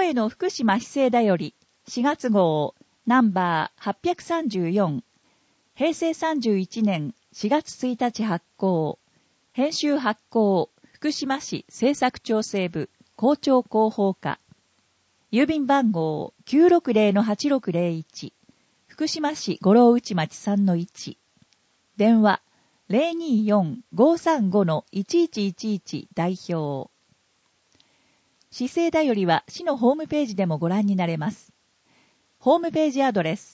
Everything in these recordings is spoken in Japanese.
声の福島市政だより4月号ナンバー834平成31年4月1日発行編集発行福島市政策調整部校長広報課郵便番号 960-8601 福島市五郎内町 3-1 電話 024-535-1111 代表市政だよりは市のホームページでもご覧になれます。ホームページアドレス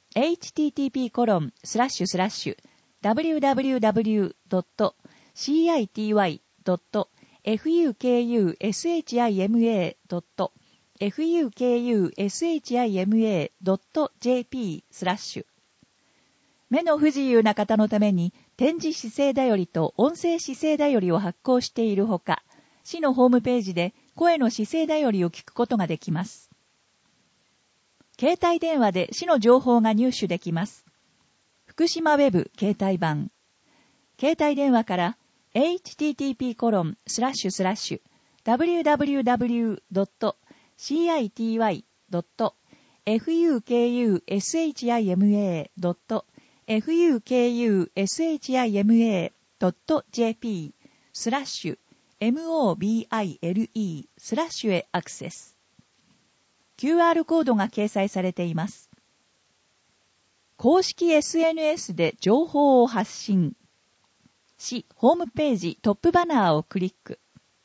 http://www.city.fukushima.jp/ 目の不自由な方のために点字市政だよりと音声市政だよりを発行しているほか、市のホームページで声の市政だよりを聞くことができます。携帯電話で市の情報が入手できます。福島ウェブ携帯版。携帯電話から http://www.city.fukushima.jp/mobile/ へアクセス。QR コードが掲載されています。公式 SNS で情報を発信。市ホームページトップバナーをクリック。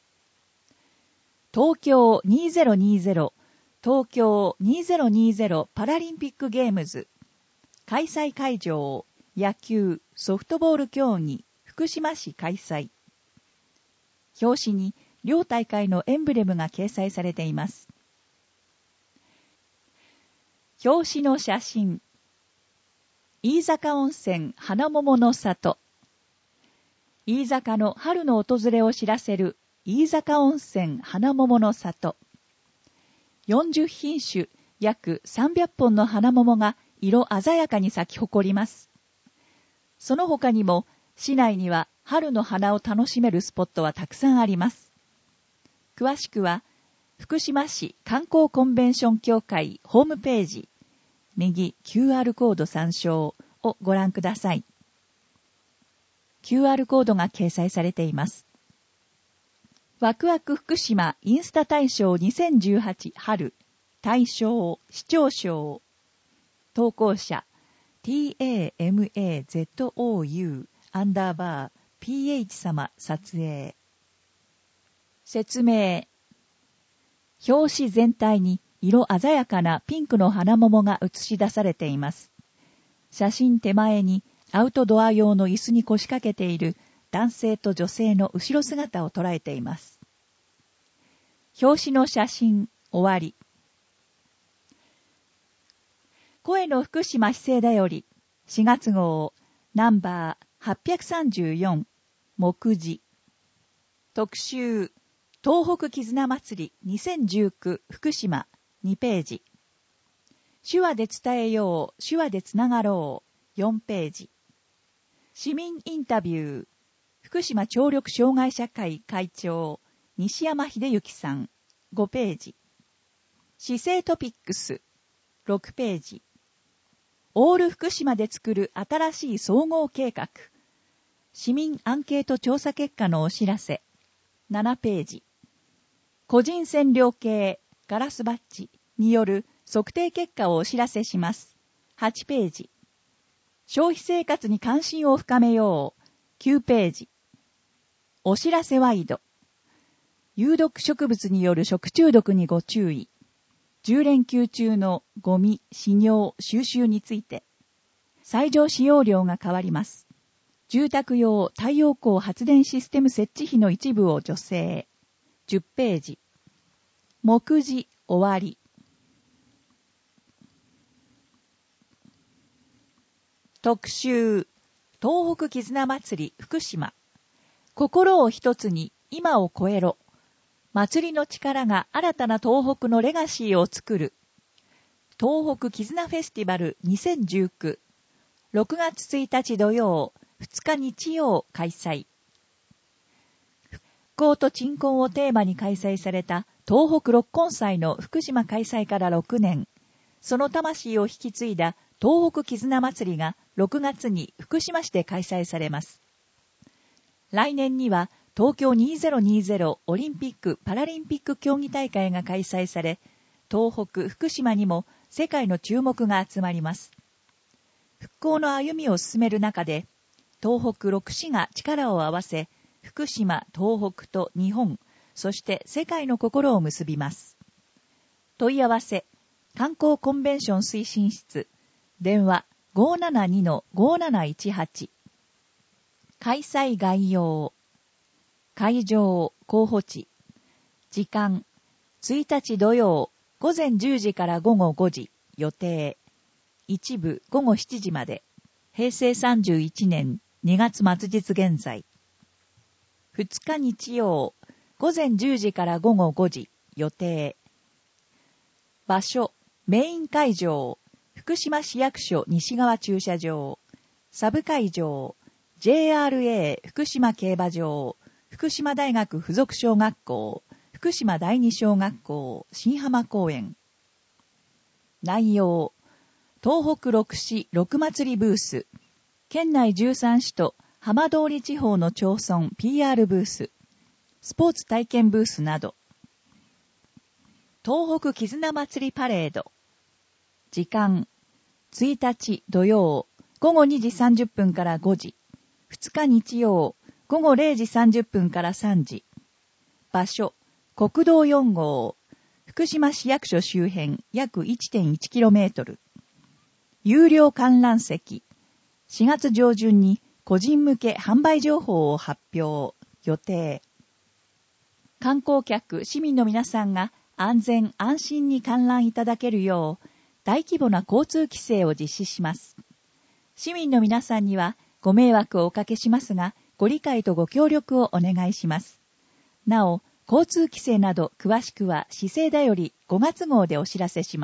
東京2020東京2020パラリンピックゲームズ開催会場野球ソフトボール競技福島市開催。表紙に両大会のエンブレムが掲載されています。表紙の写真。飯坂温泉花桃の里。飯坂の春の訪れを知らせる飯坂温泉花桃の里。40品種約300本の花桃が色鮮やかに咲き誇ります。その他にも市内には春の花を楽しめるスポットはたくさんあります。詳しくは福島市観光コンベンション協会ホームページ右 QR コード参照をご覧ください。QR コードが掲載されています。ワクワク福島インスタ大賞2018春大賞市長賞投稿者 TAMAZOU_PH 様撮影説明表紙全体に色鮮やかなピンクの花桃が映し出されています。写真手前にアウトドア用の椅子に腰掛けている男性と女性の後ろ姿を捉えています。表紙の写真終わり。声の福島市政だより4月号ナンバー834目次特集東北絆祭り2019福島2ページ手話で伝えよう手話でつながろう4ページ市民インタビュー福島聴力障害者会会長西山秀幸さん5ページ市政トピックス6ページオール福島で作る新しい総合計画市民アンケート調査結果のお知らせ7ページ個人線量計ガラスバッジによる測定結果をお知らせします8ページ消費生活に関心を深めよう9ページお知らせワイド有毒植物による食中毒にご注意10連休中のゴミ、飼料、収集について最上使用量が変わります住宅用太陽光発電システム設置費の一部を助成10ページ目次終わり特集東北絆祭り福島心を一つに今を超えろ祭りの力が新たな東北のレガシーを作る東北絆フェスティバル2019 6月1日土曜2日日曜開催興と鎮魂をテーマに開催された東北六根祭の福島開催から6年、その魂を引き継いだ東北絆祭りが6月に福島市で開催されます。来年には東京2020オリンピック・パラリンピック競技大会が開催され、東北・福島にも世界の注目が集まります。復興の歩みを進める中で、東北6市が力を合わせ、福島、東北と日本、そして世界の心を結びます。問い合わせ、観光コンベンション推進室、電話 572-5718。開催概要。会場、候補地。時間、1日土曜、午前10時から午後5時、予定。一部午後7時まで。平成31年2月末日現在。2日日曜、午前10時から午後5時、予定。場所、メイン会場、福島市役所西側駐車場。サブ会場、JRA 福島競馬場、福島大学附属小学校、福島第二小学校、新浜公園。内容、東北6市6祭りブース、県内13市と浜通り地方の町村 PR ブース、スポーツ体験ブースなど。東北絆祭りパレード。時間、1日土曜、午後2時30分から5時。2日日曜、午後0時30分から3時。場所、国道4号、福島市役所周辺約 1.1km。有料観覧席。4月上旬に個人向け販売情報を発表。予定。観光客、市民の皆さんが安全安心に観覧いただけるよう、大規模な交通規制を実施します。市民の皆さんにはご迷惑をおかけしますが、ご理解とご協力をお願いします。なお、交通規制など詳しくは市政だより5月号でお知らせします。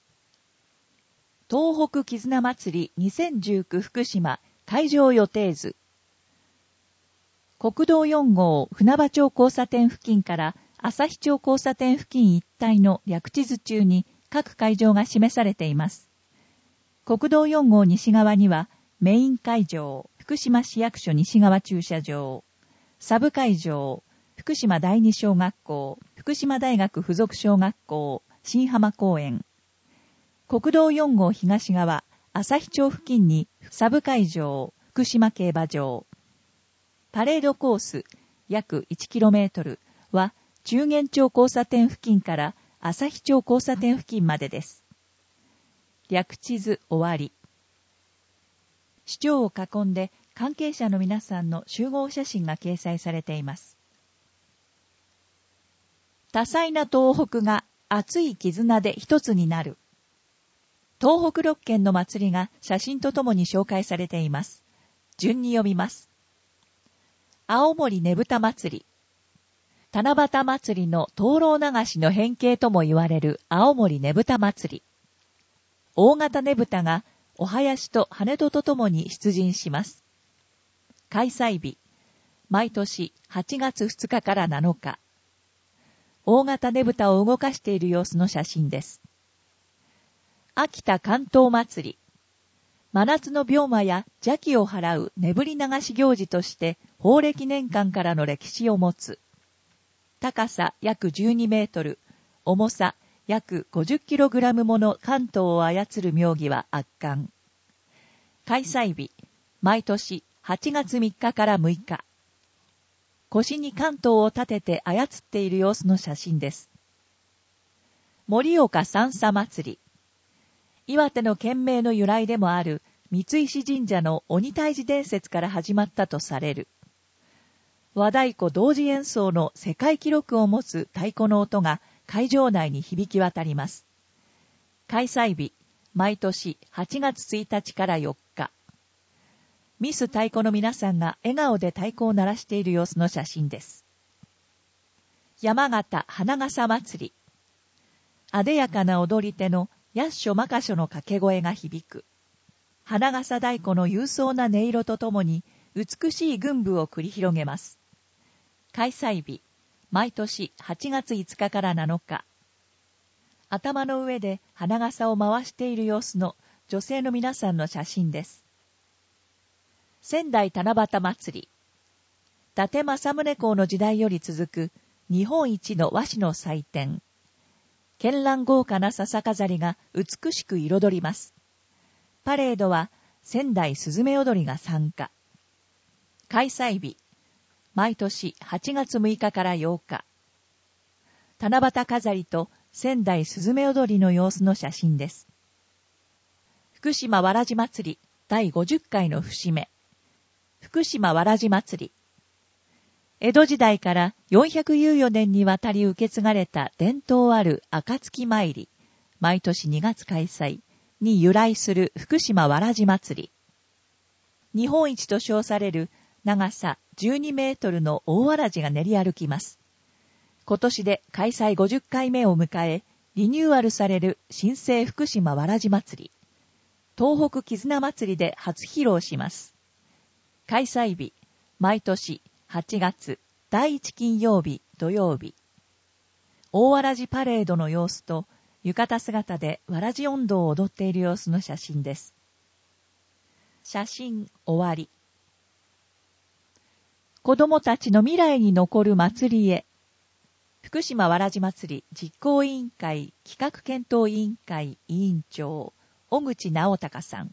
東北絆祭り2019福島会場予定図。国道4号船場町交差点付近から旭町交差点付近一帯の略地図中に各会場が示されています。国道4号西側にはメイン会場、福島市役所西側駐車場、サブ会場、福島第二小学校、福島大学附属小学校、新浜公園。国道4号東側、旭町付近にサブ会場、福島競馬場。パレードコース、約 1km は中元町交差点付近から旭町交差点付近までです。略地図終わり。市長を囲んで関係者の皆さんの集合写真が掲載されています。多彩な東北が熱い絆で一つになる。東北6県の祭りが写真とともに紹介されています。順に読みます。青森ねぶた祭り。七夕祭りの灯籠流しの変形とも言われる青森ねぶた祭り。大型ねぶたがお囃子と羽戸とともに出陣します。開催日、毎年8月2日から7日。大型ねぶたを動かしている様子の写真です。秋田関東祭り。真夏の病魔や邪気を払うねぶり流し行事として法暦年間からの歴史を持つ。高さ約12メートル、重さ約 50kg もの関東を操る妙義は圧巻。開催日、毎年8月3日から6日。腰に関東を立てて操っている様子の写真です。盛岡三叉祭り。岩手の県名の由来でもある三石神社の鬼退治伝説から始まったとされる。和太鼓同時演奏の世界記録を持つ太鼓の音が会場内に響き渡ります。開催日、毎年8月1日から4日。ミス太鼓の皆さんが笑顔で太鼓を鳴らしている様子の写真です。山形花笠祭り。あでやかな踊り手のやっしょまかしょの掛け声が響く。花笠太鼓の勇壮な音色とともに美しい群舞を繰り広げます。 開催日、毎年8月5日から7日。頭の上で花笠を回している様子の女性の皆さんの写真です。仙台七夕祭り。伊達政宗公の時代より続く日本一の和紙の祭典。絢爛豪華な笹飾りが美しく彩ります。パレードは仙台すずめ踊りが参加。開催日、毎年8月6日から8日。七夕飾りと仙台すずめ踊りの様子の写真です。福島わらじ祭り第50回の節目。福島わらじ祭り。江戸時代から414年にわたり受け継がれた伝統ある暁参り、毎年2月開催に由来する福島わらじ祭り。日本一と称される長さ12メートルの大わらじが練り歩きます。今年で開催50回目を迎え、リニューアルされる新生福島わらじ祭り。東北絆祭りで初披露します。開催日、毎年8月第1金曜日土曜日。大わらじパレードの様子と、浴衣姿でわらじ音頭を踊っている様子の写真です。写真終わり。子供たちの未来に残る祭りへ。福島わらじ祭り実行委員会企画検討委員会委員長、小口直隆さん。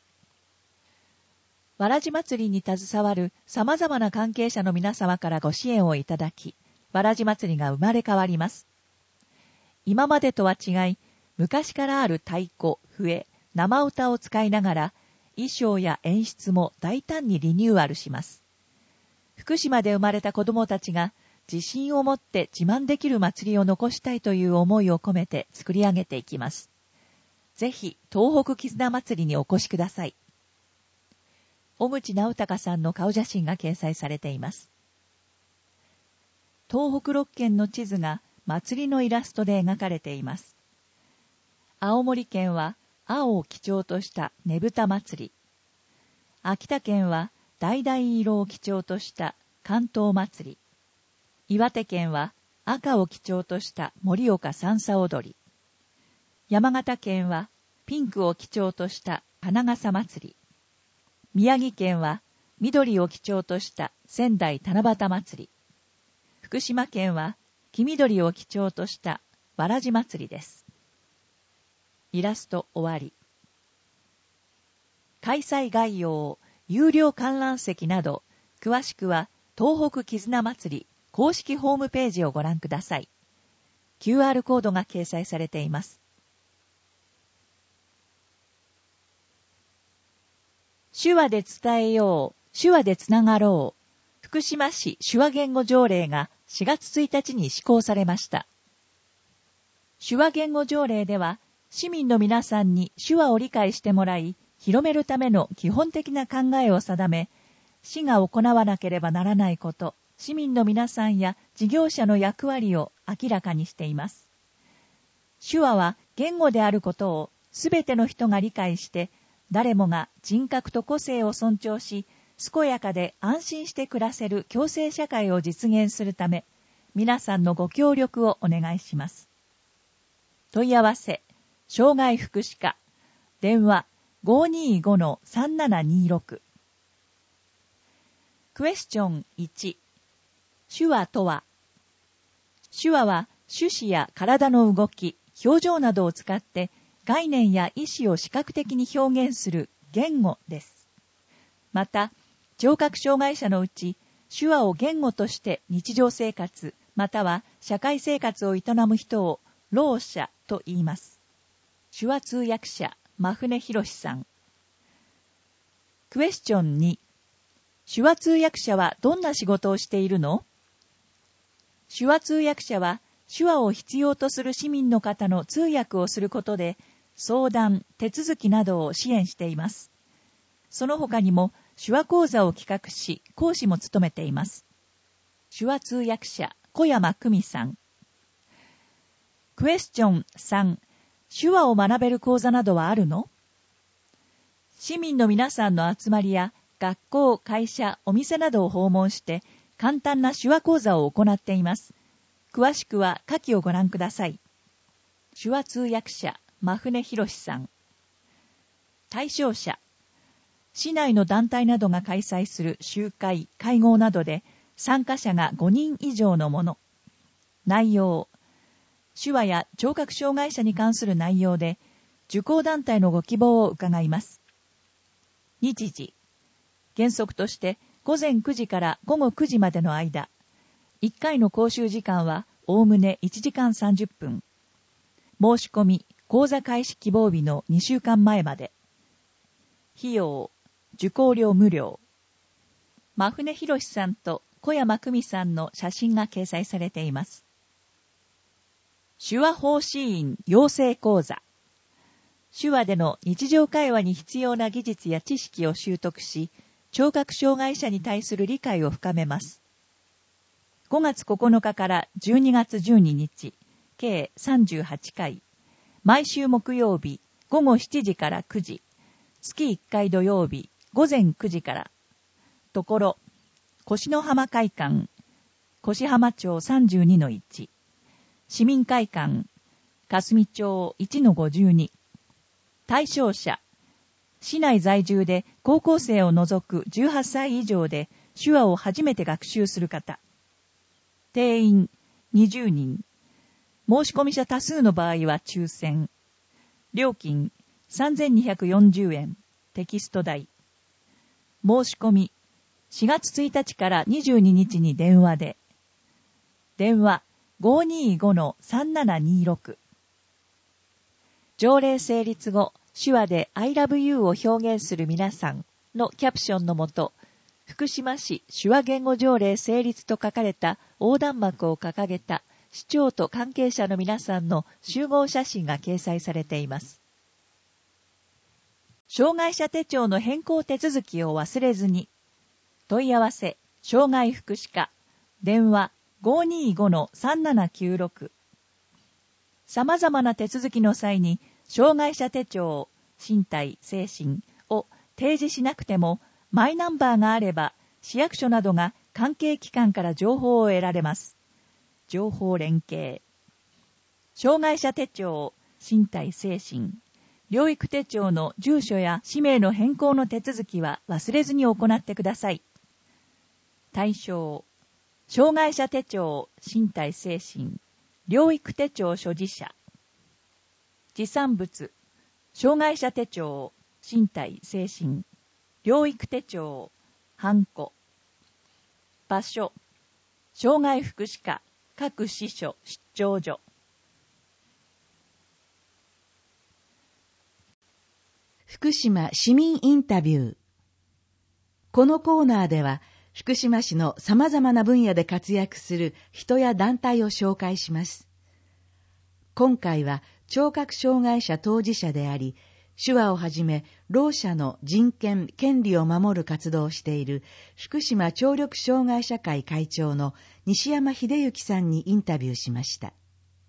わらじ祭りに携わる様々な関係者の皆様からご支援をいただき、わらじ祭りが生まれ変わります。今までとは違い、昔からある太鼓、笛、生歌を使いながら、衣装や演出も大胆にリニューアルします。福島で生まれた子供たちが、自信を持って自慢できる祭りを残したいという思いを込めて作り上げていきます。ぜひ、東北絆祭りにお越しください。小口直隆さんの顔写真が掲載されています。東北6県の地図が祭りのイラストで描かれています。青森県は青を基調としたねぶた祭り。秋田県は橙色を基調とした関東祭り。岩手県は赤を基調とした盛岡三叉踊り。山形県はピンクを基調とした花笠祭り。宮城県は緑を基調とした仙台七夕祭り。福島県は黄緑を基調としたわらじ祭りです。イラスト終わり。開催概要、有料観覧席など、詳しくは東北絆祭り公式ホームページをご覧ください。QR コードが掲載されています。手話で伝えよう、手話でつながろう。福島市手話言語条例が4月1日に施行されました。手話言語条例では、市民の皆さんに手話を理解してもらい、広めるための基本的な考えを定め、市が行わなければならないこと、市民の皆さんや事業者の役割を明らかにしています。手話は言語であることをすべての人が理解して、誰もが人格と個性を尊重し、健やかで安心して暮らせる共生社会を実現するため、皆さんのご協力をお願いします。問い合わせ、障害福祉課、電話 525-3726。クエスチョン1。手話とは。手話は手指や体の動き、表情などを使って概念や意思を視覚的に表現する言語です。また、聴覚障害者のうち、手話を言語として日常生活、または社会生活を営む人をろう者と言います。手話通訳者、真船博さん。クエスチョン2。手話通訳者はどんな仕事をしているの？手話通訳者は、手話を必要とする市民の方の通訳をすることで、相談、手続きなどを支援しています。その他にも、手話講座を企画し、講師も務めています。手話通訳者、小山久美さん。クエスチョン3。手話を学べる講座などはあるの？市民の皆さんの集まりや、学校、会社、お店などを訪問して、 簡単な手話講座を行っています。詳しくは下記をご覧ください。手話通訳者、真船博さん。対象者、市内の団体などが開催する集会、会合などで参加者が5人以上のもの。内容、手話や聴覚障害者に関する内容で、受講団体のご希望を伺います。日時、原則として午前9時から午後9時までの間、1回の講習時間はおおむね1時間30分。申し込み、講座開始希望日の2週間前まで。費用、受講料無料。真船博さんと小山久美さんの写真が掲載されています。手話奉仕員養成講座。手話での日常会話に必要な技術や知識を習得し、聴覚障害者に対する理解を深めます。5月9日から12月12日、計38回、毎週木曜日午後7時から9時、月1回土曜日午前9時から、ところ、越野浜会館、越浜町 32-1、市民会館、霞町 1-52、対象者、市内在住で高校生を除く18歳以上で手話を初めて学習する方。定員20人。申し込み者多数の場合は抽選。料金3240円。テキスト代。申し込み4月1日から22日に電話で。電話 525-3726。条例成立後、手話で I love you を表現する皆さんのキャプションのもと、福島市手話言語条例成立と書かれた横断幕を掲げた市長と関係者の皆さんの集合写真が掲載されています。障害者手帳の変更手続きを忘れずに。問い合わせ、障害福祉課、電話 525-3796。様々な手続きの際に、障害者手帳、身体、精神を提示しなくても、マイナンバーがあれば、市役所などが関係機関から情報を得られます。情報連携。障害者手帳、身体、精神、療育手帳の住所や氏名の変更の手続きは忘れずに行ってください。対象、障害者手帳、身体、精神、療育手帳所持者。持参物、障害者手帳、身体、精神、療育手帳、ハンコ。場所、障害福祉課、各支所、出張所。 福島市民インタビュー。このコーナーでは、福島市の様々な分野で活躍する人や団体を紹介します。今回は聴覚障害者当事者であり、手話をはじめ、ろう者の人権・権利を守る活動をしている福島聴力障害者会会長の西山秀幸さんにインタビューしました。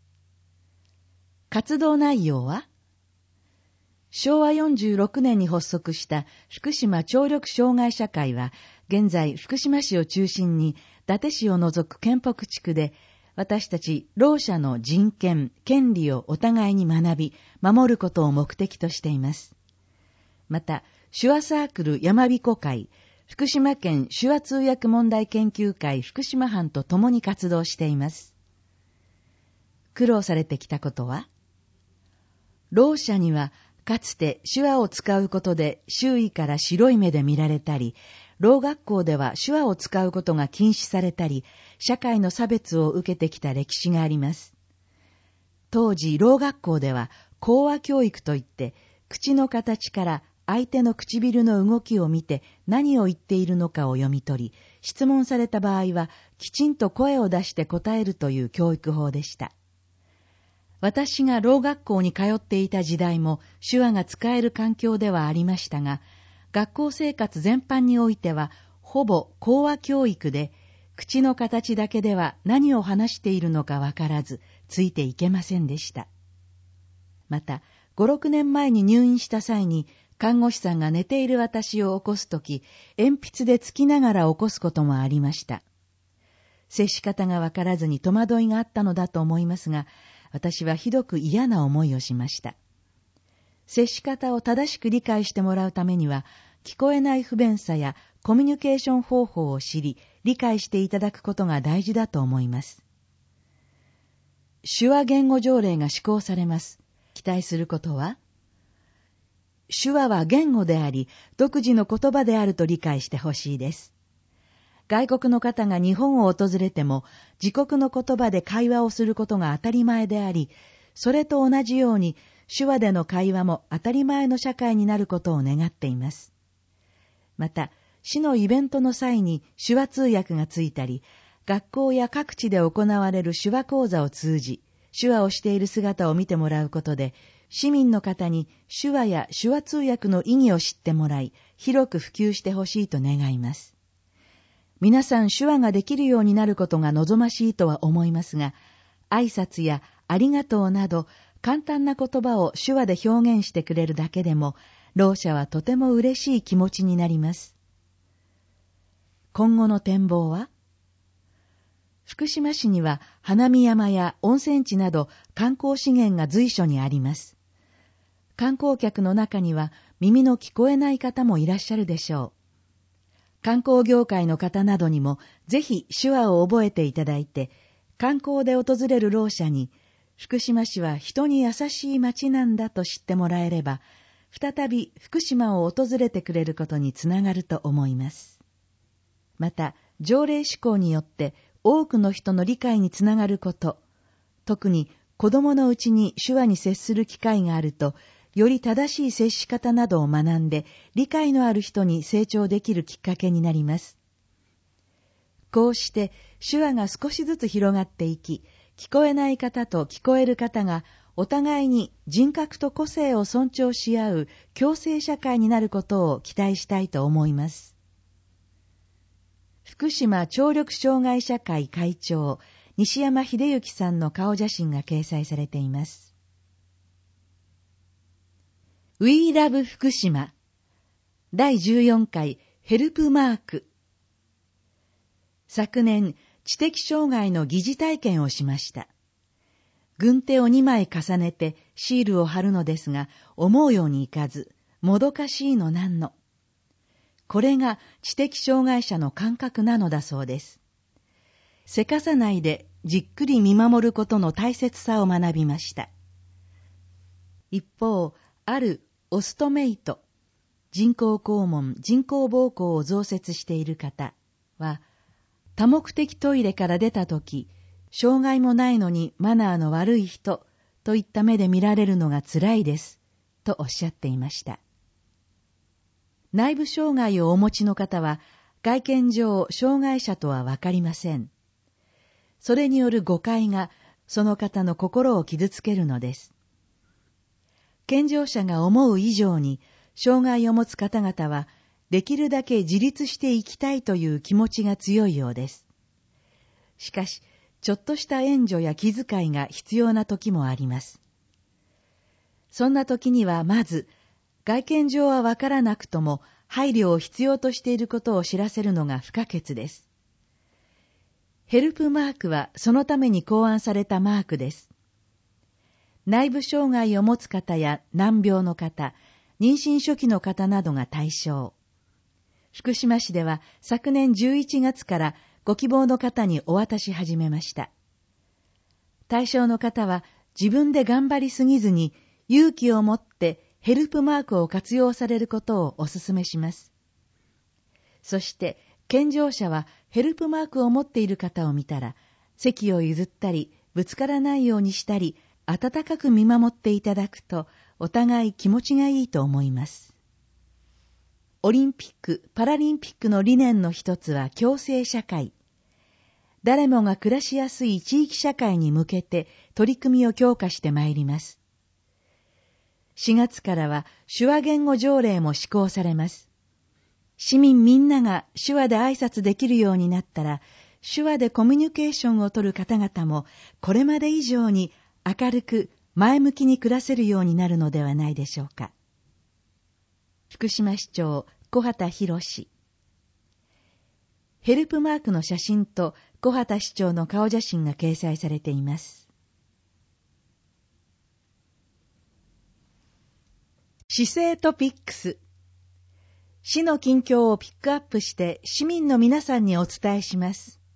活動内容は、昭和46年に発足した福島聴力障害者会は、現在福島市を中心に伊達市を除く県北地区で、私たちろう者の人権・権利をお互いに学び、守ることを目的としています。また、手話サークル山彦会、福島県手話通訳問題研究会福島班と共に活動しています。苦労されてきたことは、ろう者には、かつて手話を使うことで周囲から白い目で見られたり、ろう学校では手話を使うことが禁止されたり、社会の差別を受けてきた歴史があります。当時、ろう学校では口話教育といって、口の形から相手の唇の動きを見て何を言っているのかを読み取り、質問された場合はきちんと声を出して答えるという教育法でした。私がろう学校に通っていた時代も手話が使える環境ではありましたが、学校生活全般においてはほぼ口話教育で、口の形だけでは何を話しているのかわからず、ついていけませんでした。また、5、6年前に入院した際に、看護師さんが寝ている私を起こすとき、鉛筆で突きながら起こすこともありました。 接し方がわからずに戸惑いがあったのだと思いますが、私はひどく嫌な思いをしました。接し方を正しく理解してもらうためには、聞こえない不便さやコミュニケーション方法を知り、理解していただくことが大事だと思います。手話言語条例が施行されます。期待することは、手話は言語であり、独自の言葉であると理解してほしいです。外国の方が日本を訪れても、自国の言葉で会話をすることが当たり前であり、それと同じように、手話での会話も当たり前の社会になることを願っています。また、市のイベントの際に手話通訳がついたり、学校や各地で行われる手話講座を通じ、手話をしている姿を見てもらうことで、市民の方に手話や手話通訳の意義を知ってもらい、広く普及してほしいと願います。皆さん手話ができるようになることが望ましいとは思いますが、挨拶やありがとうなど簡単な言葉を手話で表現してくれるだけでも、ろう者はとても嬉しい気持ちになります。今後の展望は？福島市には花見山や温泉地など観光資源が随所にあります。観光客の中には耳の聞こえない方もいらっしゃるでしょう。観光業界の方などにもぜひ手話を覚えていただいて、観光で訪れるろう者に、福島市は人に優しい町なんだと知ってもらえれば、再び福島を訪れてくれることにつながると思います。また、条例施行によって多くの人の理解につながること、特に子供のうちに手話に接する機会があると、より正しい接し方などを学んで、理解のある人に成長できるきっかけになります。こうして手話が少しずつ広がっていき、聞こえない方と聞こえる方がお互いに人格と個性を尊重し合う共生社会になることを期待したいと思います。福島聴力障害者会会長、西山秀幸さんの顔写真が掲載されています。We Love 福島第14回ヘルプマーク。昨年、知的障害の疑似体験をしました。軍手を2枚重ねてシールを貼るのですが、思うようにいかず、もどかしいのなんの。これが知的障害者の感覚なのだそうです。せかさないでじっくり見守ることの大切さを学びました。一方、あるオストメイト、人工肛門、人工膀胱を増設している方は、多目的トイレから出たとき、障害もないのにマナーの悪い人といった目で見られるのがつらいです、とおっしゃっていました。内部障害をお持ちの方は、外見上障害者とはわかりません。それによる誤解がその方の心を傷つけるのです。健常者が思う以上に、障害を持つ方々は、できるだけ自立していきたいという気持ちが強いようです。しかし、ちょっとした援助や気遣いが必要な時もあります。そんな時にはまず、外見上はわからなくとも配慮を必要としていることを知らせるのが不可欠です。ヘルプマークはそのために考案されたマークです。内部障害を持つ方や難病の方、妊娠初期の方などが対象。福島市では昨年11月からご希望の方にお渡し始めました。対象の方は自分で頑張りすぎずに勇気を持ってヘルプマークを活用されることをお勧めします。そして健常者はヘルプマークを持っている方を見たら、席を譲ったりぶつからないようにしたり、温かく見守っていただくとお互い気持ちがいいと思います。オリンピック・パラリンピックの理念の一つは共生社会。誰もが暮らしやすい地域社会に向けて取り組みを強化してまいります。4月からは手話言語条例も施行されます。市民みんなが手話で挨拶できるようになったら、手話でコミュニケーションを取る方々もこれまで以上に明るく前向きに暮らせるようになるのではないでしょうか。福島市長小畑博。ヘルプマークの写真と小畑市長の顔写真が掲載されています。市政トピックス。市の近況をピックアップして市民の皆さんにお伝えします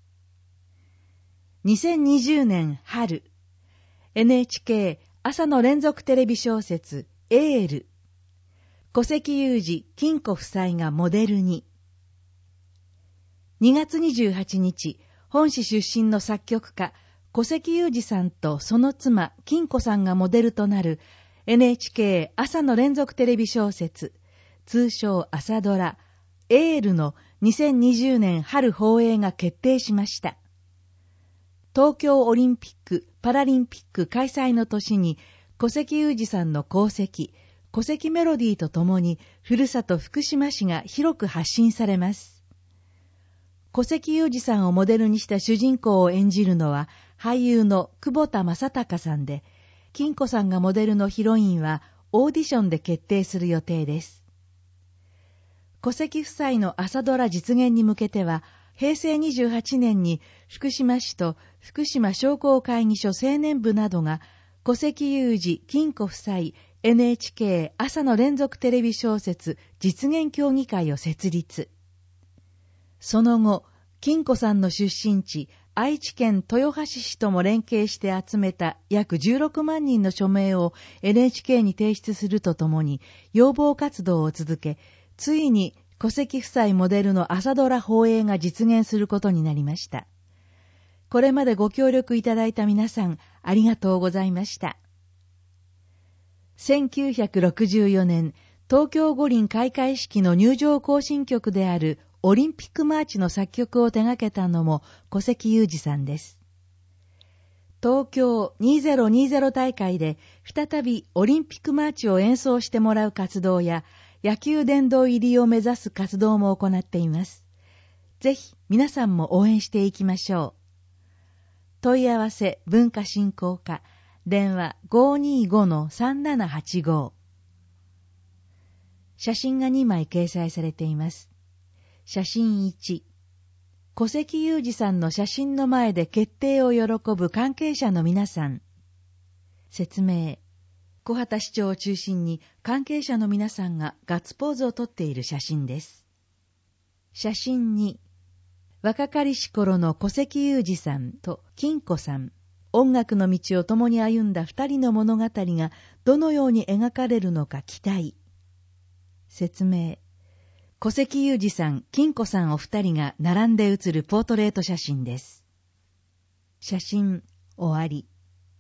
。2020年春、NHK 朝の連続テレビ小説エール、古関裕二・金子夫妻がモデルに。2月28日、本市出身の作曲家古関裕二さんとその妻金子さんがモデルとなる NHK 朝の連続テレビ小説、通称朝ドラエールの2020年春放映が決定しました。東京オリンピック・パラリンピック開催の年に古関裕二さんの功績、古関メロディーとともにふるさと福島市が広く発信されます。古関裕二さんをモデルにした主人公を演じるのは俳優の久保田正孝さんで、金子さんがモデルのヒロインはオーディションで決定する予定です。古関夫妻の朝ドラ実現に向けては、平成28年に福島市と福島商工会議所青年部などが古関裕二・金子夫妻 NHK 朝の連続テレビ小説実現協議会を設立。その後、金子さんの出身地愛知県豊橋市とも連携して集めた約16万人の署名を NHK に提出するとともに要望活動を続け、ついに古関夫妻モデルの朝ドラ放映が実現することになりました。これまでご協力いただいた皆さん、ありがとうございました。1964年、東京五輪開会式の入場行進曲であるオリンピックマーチの作曲を手掛けたのも古関裕二さんです。東京2020大会で再びオリンピックマーチを演奏してもらう活動や、野球殿堂入りを目指す活動も行っています。ぜひ皆さんも応援していきましょう。問い合わせ文化振興課、電話 525-3785。写真が2枚掲載されています。写真1、古関裕二さんの写真の前で決定を喜ぶ関係者の皆さん。説明。小畑市長を中心に関係者の皆さんがガッツポーズをとっている写真です。写真2、若かりし頃の古関裕二さんと金子さん、音楽の道を共に歩んだ二人の物語がどのように描かれるのか期待。説明。古関裕二さん、金子さんお二人が並んで写るポートレート写真です。写真終わり。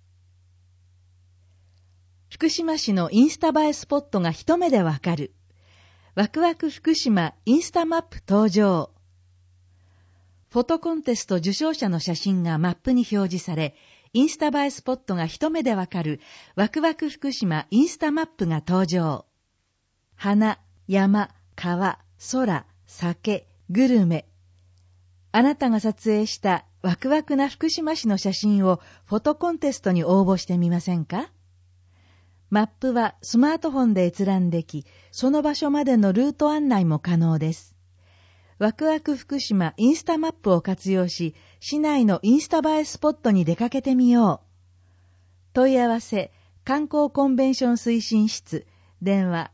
福島市のインスタ映えスポットが一目でわかる。ワクワク福島インスタマップ登場。フォトコンテスト受賞者の写真がマップに表示され、インスタ映えスポットが一目でわかるワクワク福島インスタマップが登場。花、山、川、空、酒、グルメ。あなたが撮影したワクワクな福島市の写真をフォトコンテストに応募してみませんか？マップはスマートフォンで閲覧でき、その場所までのルート案内も可能です。ワクワク福島インスタマップを活用し、市内のインスタ映えスポットに出かけてみよう。問い合わせ、観光コンベンション推進室、電話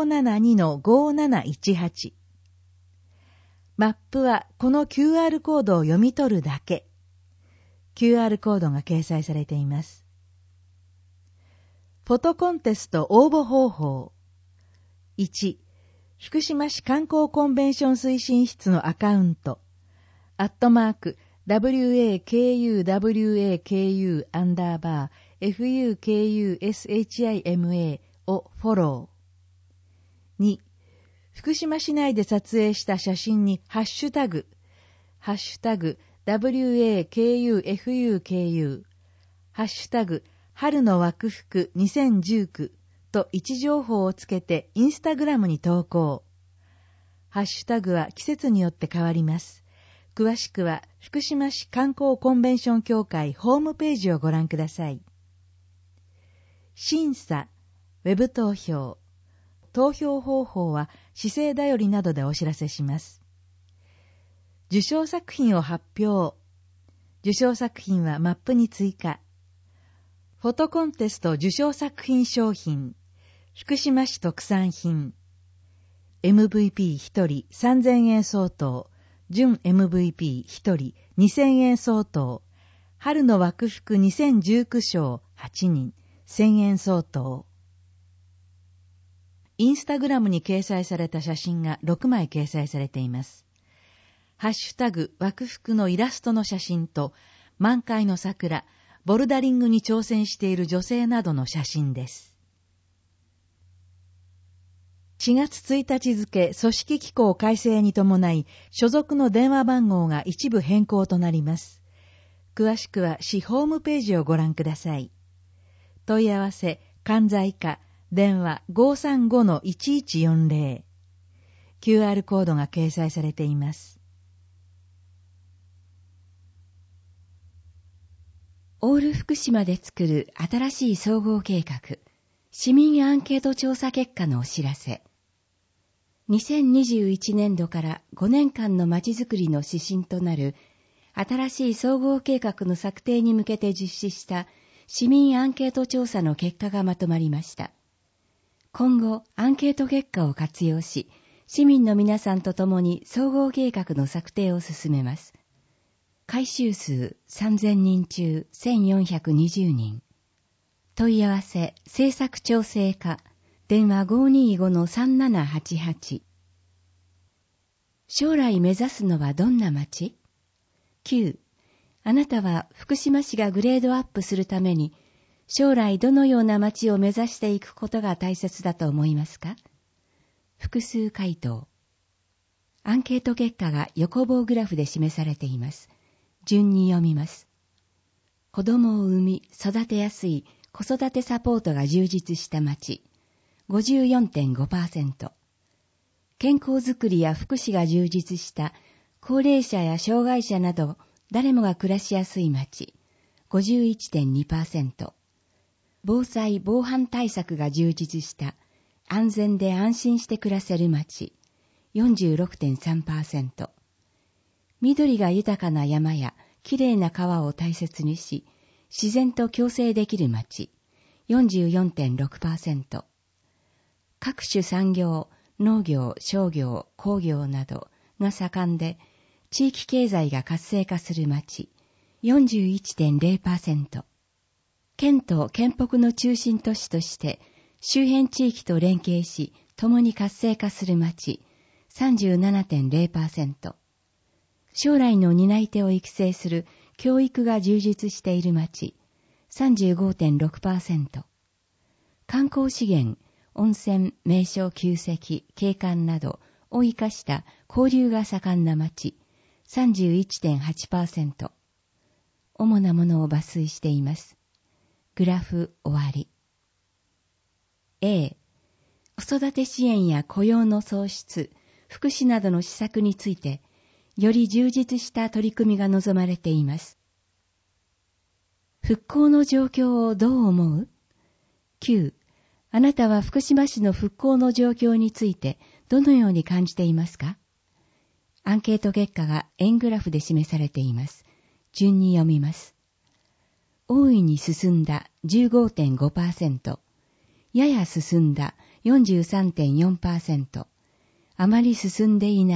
572-5718。マップはこの QR コードを読み取るだけ。QR コードが掲載されています。フォトコンテスト応募方法。1、福島市観光コンベンション推進室のアカウント、@waku_fukushima をフォロー。2、福島市内で撮影した写真にハッシュタグ、#wakufuku、ハッシュタグ、春の和服2019と位置情報をつけてインスタグラムに投稿。ハッシュタグは季節によって変わります。詳しくは福島市観光コンベンション協会ホームページをご覧ください。審査、ウェブ投票。投票方法は市政だよりなどでお知らせします。受賞作品を発表。 受賞作品はマップに追加。フォトコンテスト受賞作品商品、福島市特産品。MVP 一人3000円相当、準 MVP 一人2000円相当、春の枠服2019賞8人1000円相当。インスタグラムに掲載された写真が6枚掲載されています。ハッシュタグ枠服のイラストの写真と満開の桜、ボルダリングに挑戦している女性などの写真です。4月1日付組織機構改正に伴い所属の電話番号が一部変更となります。詳しくは市ホームページをご覧ください。問い合わせ、関西課、電話 535-1140。QR コードが掲載されています。 オール福島で作る新しい総合計画、市民アンケート調査結果のお知らせ。2021年度から5年間のまちづくりの指針となる新しい総合計画の策定に向けて実施した市民アンケート調査の結果がまとまりました。今後、アンケート結果を活用し、市民の皆さんと共に総合計画の策定を進めます。回収数3000人中1420人。問い合わせ、政策調整課、電話 525-3788。将来目指すのはどんな町？ 9. あなたは福島市がグレードアップするために、将来どのような町を目指していくことが大切だと思いますか？複数回答。アンケート結果が横棒グラフで示されています。順に読みます。子供を産み育てやすい子育てサポートが充実した町 54.5%、 健康づくりや福祉が充実した高齢者や障害者など誰もが暮らしやすい町 51.2%、 防災防犯対策が充実した安全で安心して暮らせる町 46.3%、緑が豊かな山やきれいな川を大切にし、自然と共生できる町、44.6%。各種産業、農業、商業、工業などが盛んで、地域経済が活性化する町、41.0%。県と県北の中心都市として、周辺地域と連携し、共に活性化する町、37.0%。将来の担い手を育成する教育が充実している町、35.6%。観光資源、温泉、名所、旧跡、景観などを生かした交流が盛んな町、31.8%。主なものを抜粋しています。グラフ終わり。A、子育て支援や雇用の創出、福祉などの施策について、より充実した取り組みが望まれています。復興の状況をどう思う？ 9. あなたは福島市の復興の状況についてどのように感じていますか？アンケート結果が円グラフで示されています。順に読みます。大いに進んだ 15.5%、やや進んだ 43.4%、あまり進んでいない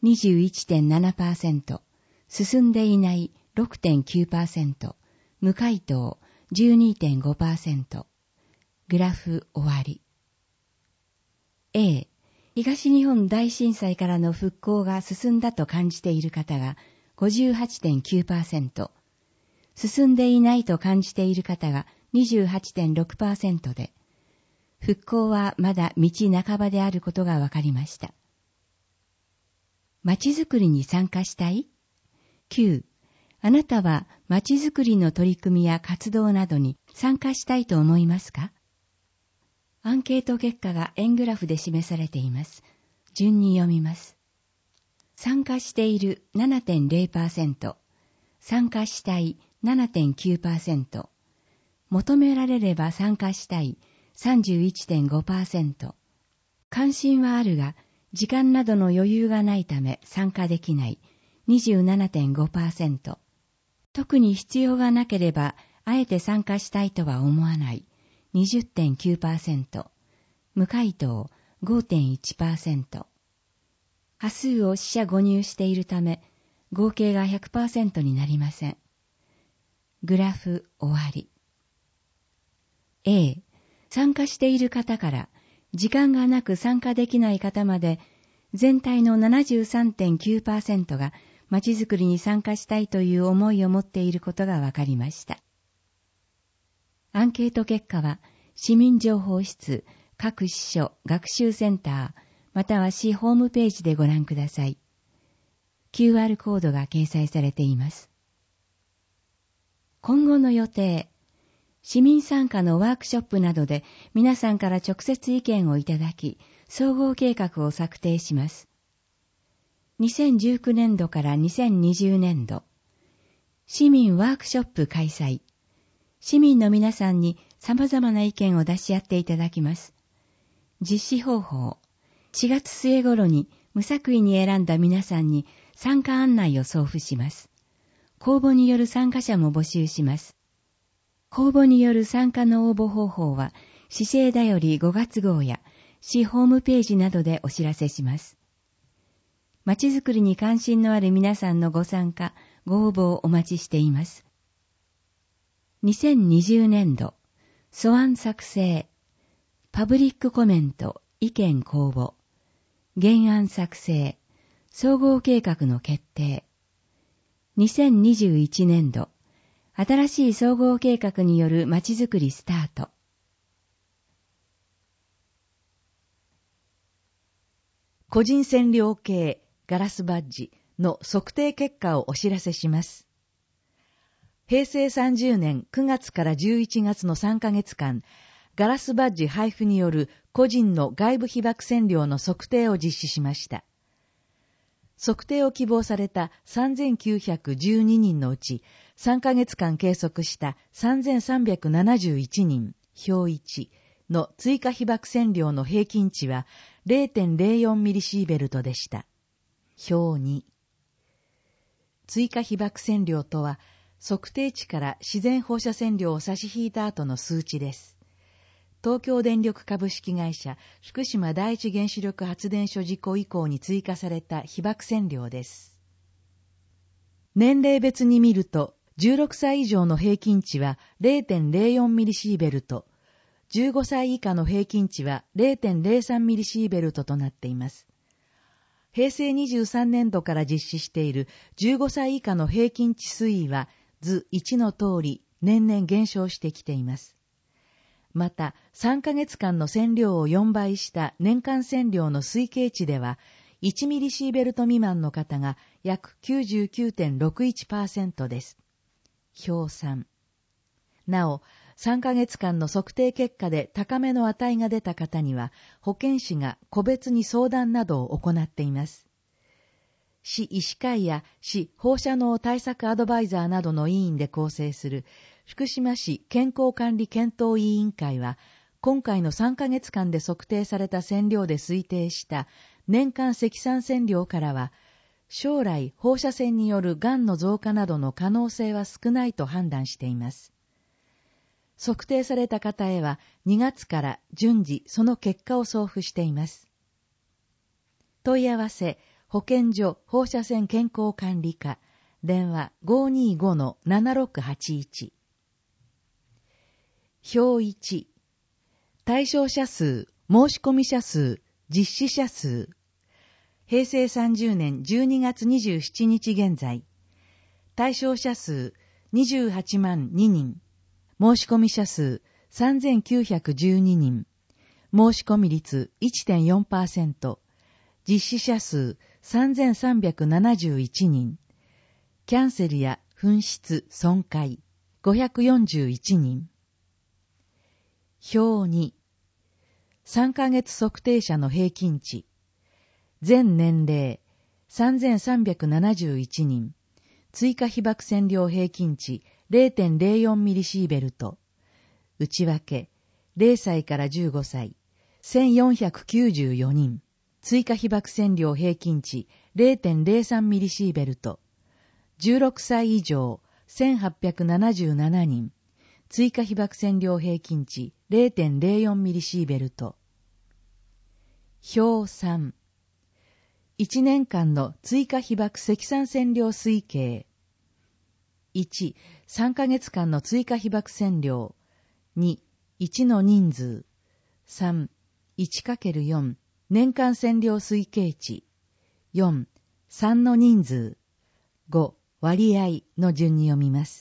21.7%、進んでいない 6.9%、無回答 12.5%。グラフ終わり。A、東日本大震災からの復興が進んだと感じている方が 58.9%、進んでいないと感じている方が 28.6% で、復興はまだ道半ばであることが分かりました。まちづくりに参加したい？ 9. あなたはまちづくりの取り組みや活動などに参加したいと思いますか？アンケート結果が円グラフで示されています。順に読みます。参加している 7.0%、参加したい 7.9%、求められれば参加したい 31.5%、関心はあるが時間などの余裕がないため参加できない 27.5%、 特に必要がなければ、あえて参加したいとは思わない 20.9%、無回答 5.1%。波数を四捨五入しているため、合計が 100% になりません。グラフ終わり。A、参加している方から時間がなく参加できない方まで、全体の 73.9% がまちづくりに参加したいという思いを持っていることが分かりました。アンケート結果は、市民情報室、各支所、学習センター、または市ホームページでご覧ください。QR コードが掲載されています。今後の予定。市民参加のワークショップなどで皆さんから直接意見をいただき、総合計画を策定します。2019年度から2020年度、市民ワークショップ開催。市民の皆さんに様々な意見を出し合っていただきます。実施方法。4月末頃に無作為に選んだ皆さんに参加案内を送付します。公募による参加者も募集します。公募による参加の応募方法は、市政だより5月号や市ホームページなどでお知らせします。まちづくりに関心のある皆さんのご参加、ご応募をお待ちしています。2020年度、素案作成、パブリックコメント、意見公募、原案作成、総合計画の決定。2021年度、新しい総合計画によるまちづくりスタート。 個人線量計ガラスバッジの測定結果をお知らせします。平成30年9月から11月の3ヶ月間、ガラスバッジ配布による個人の外部被曝線量の測定を実施しました。測定を希望された3912人のうち、3ヶ月間計測した3371人、表1の追加被曝線量の平均値は 0.04 ミリシーベルトでした。表2。追加被曝線量とは、測定値から自然放射線量を差し引いた後の数値です。東京電力株式会社福島第一原子力発電所事故以降に追加された被曝線量です。年齢別に見ると、16歳以上の平均値は 0.04 ミリシーベルト、15歳以下の平均値は 0.03 ミリシーベルトとなっています。平成23年度から実施している15歳以下の平均値推移は図1の通り年々減少してきています。また、3ヶ月間の線量を4倍した年間線量の推計値では、1ミリシーベルト未満の方が約 99.61% です。表3。なお、3ヶ月間の測定結果で高めの値が出た方には、保健師が個別に相談などを行っています。市医師会や市放射能対策アドバイザーなどの委員で構成する福島市健康管理検討委員会は、今回の3ヶ月間で測定された線量で推定した年間積算線量からは、将来放射線によるがんの増加などの可能性は少ないと判断しています。測定された方へは2月から順次その結果を送付しています。問い合わせ、保健所放射線健康管理課、電話 525-7681。表1、対象者数、申し込み者数、実施者数。平成30年12月27日現在、対象者数28万2人、申し込み者数3912人、申し込み率 1.4%、実施者数3371人、キャンセルや紛失、損壊541人。表2、3ヶ月測定者の平均値、全年齢3371人、追加被曝線量平均値 0.04 ミリシーベルト、内訳0歳から15歳1494人、追加被曝線量平均値 0.03 ミリシーベルト、16歳以上 1877人、追加被爆線量平均値 0.04 ミリシーベルト。表3、1年間の追加被爆積算線量推計。1、3ヶ月間の追加被爆線量。2、1の人数。3、1×4、年間線量推計値。4、3の人数。5、割合の順に読みます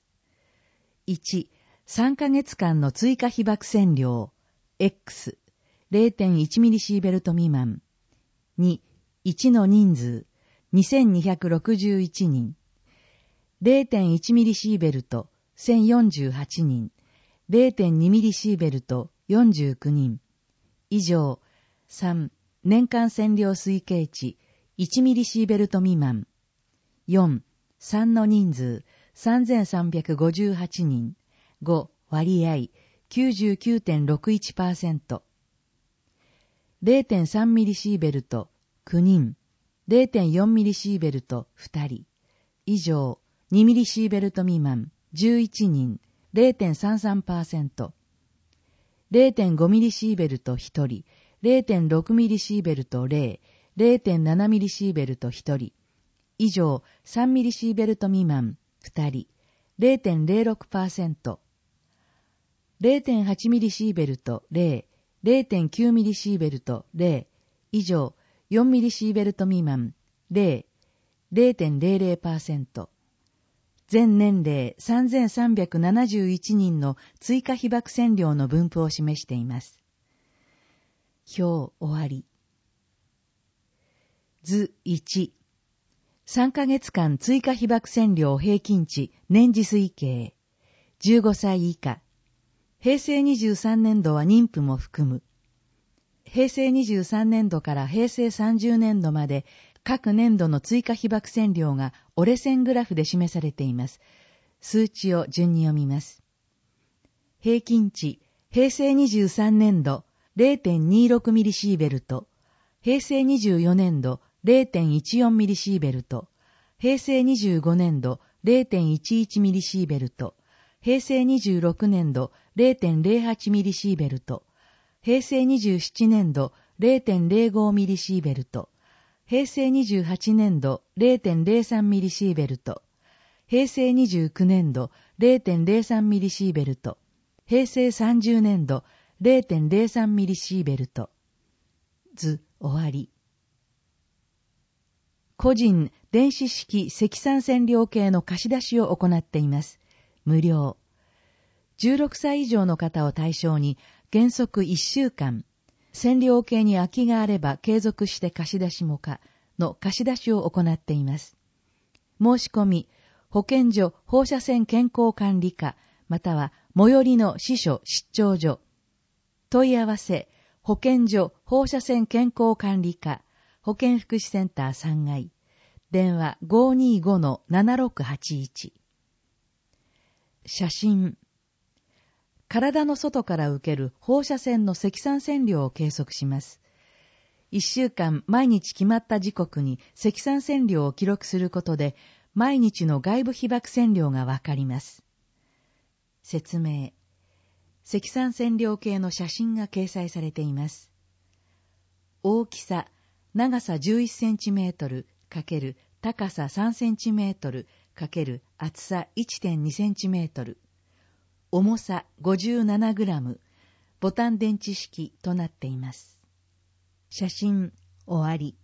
。1、3ヶ月間の追加被爆線量。X、0.1 ミリシーベルト未満。2、1の人数。2261人。0.1 ミリシーベルト1048人。0.2 ミリシーベルト49人。以上。3、年間線量推計値1ミリシーベルト未満。4、3の人数3358人。5、割合 99.61%。0.3 ミリシーベルト9人。0.4 ミリシーベルト2人。以上。2ミリシーベルト未満11人。0.33%。0.5 ミリシーベルト1人。0.6 ミリシーベルト0。0.7 ミリシーベルト1人。以上3ミリシーベルト未満2人。0.06%。0.8 ミリシーベルト0。0.9 ミリシーベルト0。以上4ミリシーベルト未満0。0.00%。全年齢3371人の追加被爆線量の分布を示しています。表終わり。図1、3ヶ月間追加被爆線量平均値年次推計。15歳以下。平成23年度は妊婦も含む。平成23年度から平成30年度まで各年度の追加被爆線量が折れ線グラフで示されています。数値を順に読みます。平均値、平成23年度 0.26 ミリシーベルト、平成24年度 0.14 ミリシーベルト、平成25年度 0.11 ミリシーベルト、平成26年度 0.08 ミリシーベルト、平成27年度 0.05 ミリシーベルト、平成28年度 0.03 ミリシーベルト、平成29年度 0.03 ミリシーベルト、平成30年度 0.03 ミリシーベルト。図終わり。個人電子式積算線量計の貸し出しを行っています。無料。16歳以上の方を対象に原則1週間、線量計に空きがあれば継続して貸し出しも可の貸し出しを行っています。申し込み、保健所放射線健康管理課または最寄りの支所出張所。問い合わせ、保健所放射線健康管理課保健福祉センター3階。電話 525-7681。写真。体の外から受ける放射線の積算線量を計測します。1週間毎日決まった時刻に積算線量を記録することで、毎日の外部被爆線量がわかります。説明。積算線量計の写真が掲載されています。大きさ、長さ11センチメートル×高さ3センチメートル×厚さ 1.2 センチメートル。重さ57グラム、ボタン電池式となっています。写真終わり。